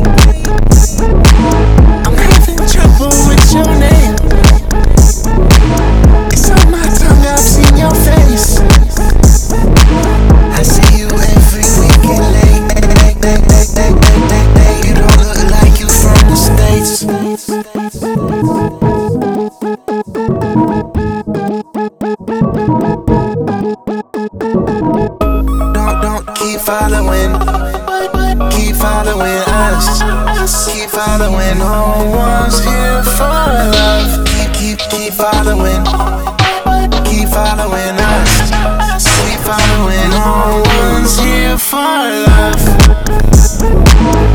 I'm having trouble with your name. It's on my tongue, I've seen your face. I see you every weekend late. You don't look like you from the States. Don't keep following us. Keep following, no one's here for love. Keep following us. Keep following, no one's here for love.